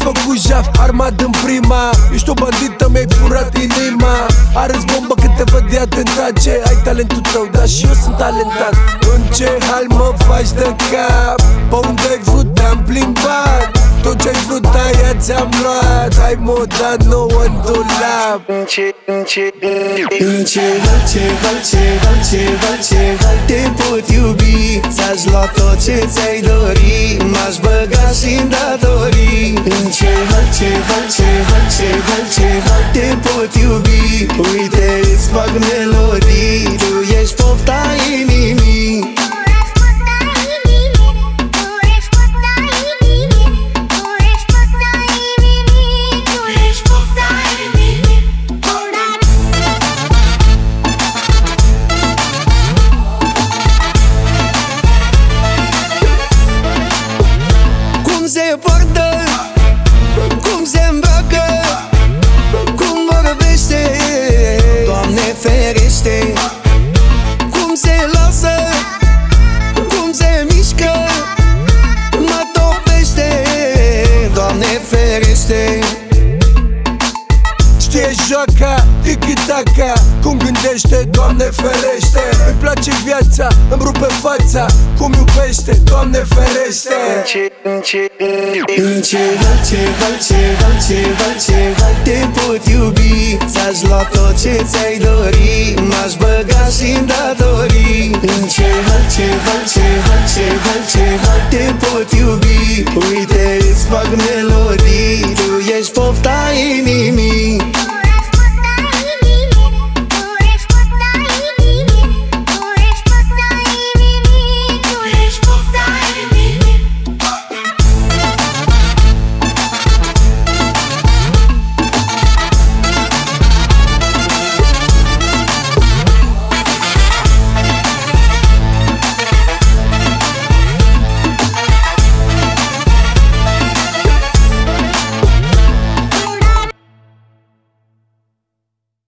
Ți-ai făcut jaf, armat în prima. Ești o bandită, mi-ai furat inima. Arăți bombă când te văd de atentace. Ai talentul tău, dar și eu sunt talentat. În ce hal mă faci de cap? Pe unde ai vrut te-am plimbat. Tot ce-ai vrut aia ți-am luat. Ai moda nouă în dulap. În ce hal te pot iubi? Ți-aș lua tot ce ți-ai dori, m-aș băga și-n datorii. În ce hal te pot iubi? Uite, îți fac melodii, tu ești pofta inimii. Se poartă, cum se îmbracă, cum vorbește, Doamne ferește. Cum se lasă, cum se mișcă, mă topește, Doamne ferește. Știe joaca, tiki-taka, cum gândește, Doamne ferește. Îmi place viața, îmi rupe fața, cum iubește, Doamne ferește. În ce hal te pot iubi? Ți-aș lua tot ce ți-ai dori, m-aș băga și-n datorii. În ce hal te pot iubi? Uite, îți fac melodii, tu ești pofta inimii.